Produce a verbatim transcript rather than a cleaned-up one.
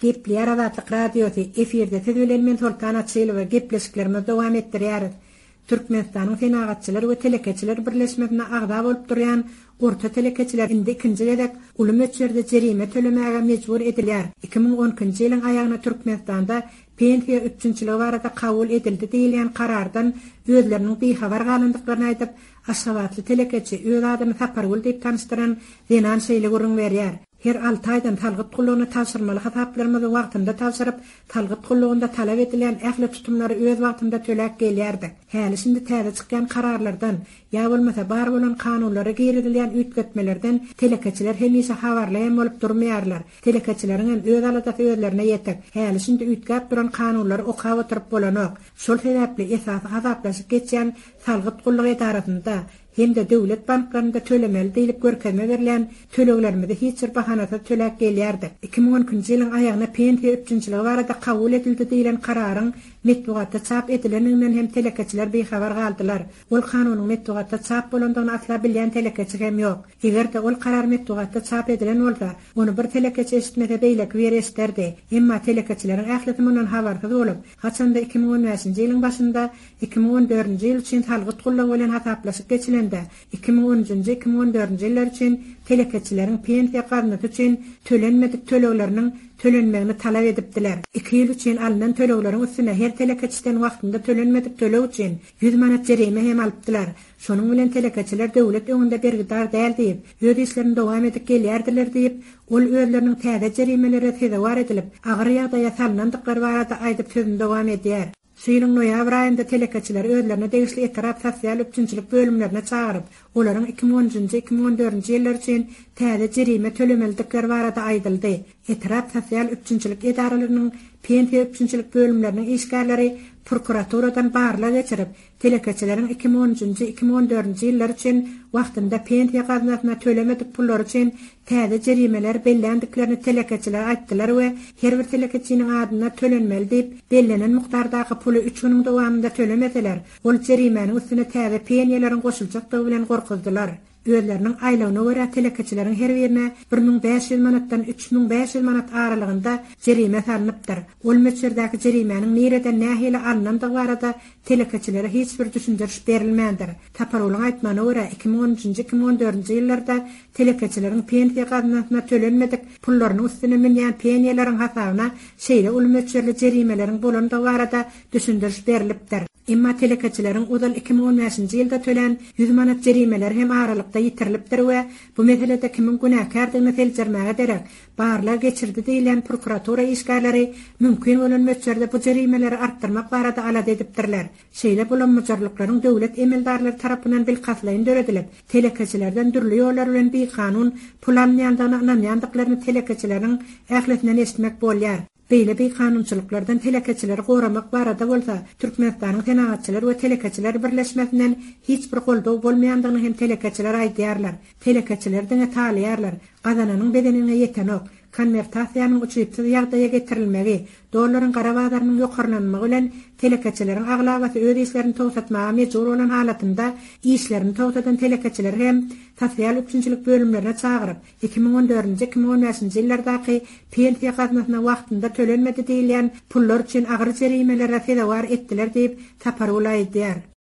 Gepler adatlyk radioda efirde tüdülenmen Sultan Atçylova gepleşiklerimiz dowam etdirýär. Türkmenistanyň senagatçylar we telekeçiler birleşmegine agda bolup durýan orta telekeçiler indi ikinji gedek ulum öçerde jerime tölemäge mejbur edilýär. iki ming onunçy ýylyň aýagyna Türkmenistanda pensiýa üçinçiligi barada kabul edildi diýilen karardan özleriniň bihabar galandyklaryny aýdyp, Aşgabatly telekeçi öz adymy Sapargul diýip tanışdyran Zenan şeýle gurrun berýär. Her altı aydan talgyt gullugyny tapşyrmaly hataplarymyzy wagtynda tapşyryp, talgyt gullugynda talap edilen ähli tutumlary öz wagtynda tölek gelýärdi. Häli şimdi täze çykkan kararlardan, ýa bolmasa bar bolan kanunlara girilýän ütgetmelerden telekeçiler hemişe habarlaýan bolup durmaýarlar. Telekeçileriň öz aladaty özlerine ýetek. Häli şimdi ütgap duran kanunlary okap oturup bolanok. Şol sebäpli esasy hazaplaşyp geçýän talgyt gullugy etarasynda hem de döwlet banklarynda tölemeli diýilip görkezme berilen töleklerimizi hiç bir bahanata tölek gelýärdi. iki ming onunçy ýylyň aýagyna pensiýa üçinçiligi barada kabul edildi diýilen kararyň metbugatda çap edileninden hem telekeçiler behabar galdylar. Ol kanunyň metbugatda çap bolandygyny asla bilýän telekeçi hem ýok. Egerde ol karar metbugatda çap edilen bolsa, onu bir telekeçi eşitmede beýlek beresterdi. Emma telekeçileriň ähleti mundan habarsyz bolup, haçanda iki ming on beşinçi ýylyň başynda iki ming on dördünçi ýyl üçin talgyt gullugy bilen hataplaşyp geçilen iki ming onunçy iki ming on dördünçi ýyllar üçin telekeçileriň pensiýa garnaty üçin tölenmedik tölekleriniň tölenmegini talap edipdiler. iki ýyl üçin alynan tölekleriň üstüne her telekeçiden wagtynda tölenmedik tölek üçin yüz manat jerime hem alypdylar. Şonuň bilen telekeçiler döwlet öňünde bergidar däl diýip, öz işlerini dowam edip gelýärdiler diýip, ol özleriniň täze jerimelere tedawar edilip, agyr ýagdaýa salanandyklary barada aýdyp sözüni dowam edýär. Şeýleň noýabr aýynda telekeçiler özlerine degişli etarap sosial üçinçilik bölümlerine çağırıp, olaryň iki ming onunçy iki ming on dördünçi ýyllar üçin täze jerime tölemelikleri barada aýdyldy. Etarap sosial üçinçilik edaralarynyň pensiýa üçinçilik bölümleriniň işgärleri prokuraturadan barla geçirip, telekeçileriň iki ming onunçy iki ming on dördünçi ýyllar üçin wagtynda pensiýa gaznasyna tölemedik pullar üçin täze jerimeler bellendiklerini telekeçiler aýtdylar we her bir telekeçiniň adyna tölenmeli diýip bellenen mukdardaky puly üç güniň dowamında tölemediler. Ol jerimeniň üstüne täze pensiýalaryň goşuljakdygy bilen gorkuzdylar. Özleriniň aýlagyna görä telekeçileriň her birine bir ming beş ýüz manatdan üç ming beş ýüz manat aralygynda jerime salynıpdyr. Ol meçherdäki jerimeniň nereden nähili alınandygy barada telekeçilere hiç bir düşündiriş berilmändir. Taparolyň aýtmagyna görä iki ming onunçy iki ming on dördünçi ýyllarda telekeçileriň pensiýa gaznasyna tölenmedik pullarynyň üstüne minýän pensiýalaryň hasabyna şeýle ul meçherli jerimelerin bolandygy barada düşündiriş berilipdir. Emma telekeçileriň udal iki ming on beşinçi ýylda tölen yüz manat jerimeler hem aralykda ýitirilipdir we bu meselede kimin günäkärdigini seljermäge derek barlar geçirdi diýilen prokuratura işgärleri mümkin bolan meçherde bu jerimeleri artdyrmak barada alad edipdirler. Şeýle bolan mujarlyklaryň döwlet emeldarlary tarapyndan bilkaslaýyn döredilip, telekeçilerden dürli ýollar bilen bir kanun pulanýandygyny ananýandyklaryny telekeçileriň ähletinden eşitmek bolýar. Beýle bir kanunçylyklardan telekeçileri goramak barada bolsa, Türkmenistanyň senagatçylar we telekeçiler birleşmesinden hiç bir goldaw bolmaýandygyny hem telekeçiler aýdýarlar. Telekeçiler diňe talýarlar. Gazananyň bedenine ýetenok, konvertasiýanyň uçypsyz ýagdaýa getirilmegi, dollaryň garabadarynyň ýokarlanmagy bilen telekeçileriň aglabasy öz işlerini towsatmaga mejbur bolan halatynda işlerini towsatan telekeçiler hem sosial üçinçilik bölümlerine çağırıp, iki ming on dördünçy iki ming on beşinçi ýyllardaky pensiýa gaznasyna wagtynda tölenmedi diýilen pullar üçin agyr jerimelere tedawar etdiler diýip Tapargul aýdýar.